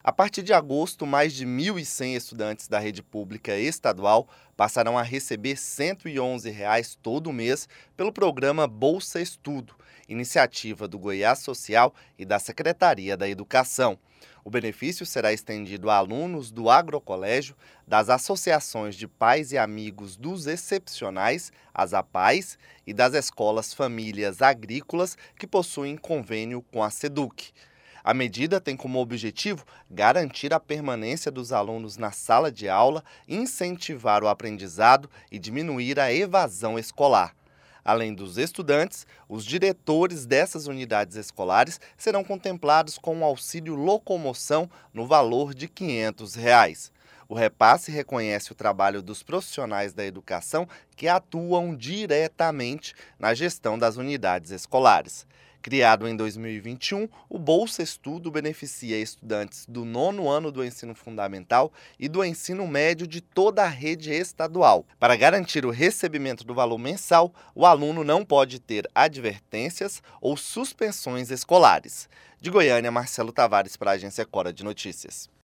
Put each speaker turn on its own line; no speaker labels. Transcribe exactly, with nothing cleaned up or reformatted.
A partir de agosto, mais de mil e cem estudantes da rede pública estadual passarão a receber cento e onze reais todo mês pelo programa Bolsa Estudo, iniciativa do Goiás Social e da Secretaria da Educação. O benefício será estendido a alunos do agrocolégio, das associações de pais e amigos dos excepcionais, as APAES, e das escolas famílias agrícolas que possuem convênio com a SEDUC. A medida tem como objetivo garantir a permanência dos alunos na sala de aula, incentivar o aprendizado e diminuir a evasão escolar. Além dos estudantes, os diretores dessas unidades escolares serão contemplados com um auxílio locomoção no valor de quinhentos reais. O repasse reconhece o trabalho dos profissionais da educação que atuam diretamente na gestão das unidades escolares. Criado em dois mil e vinte e um, o Bolsa Estudo beneficia estudantes do nono ano do ensino fundamental e do ensino médio de toda a rede estadual. Para garantir o recebimento do valor mensal, o aluno não pode ter advertências ou suspensões escolares. De Goiânia, Marcelo Tavares para a Agência Cora de Notícias.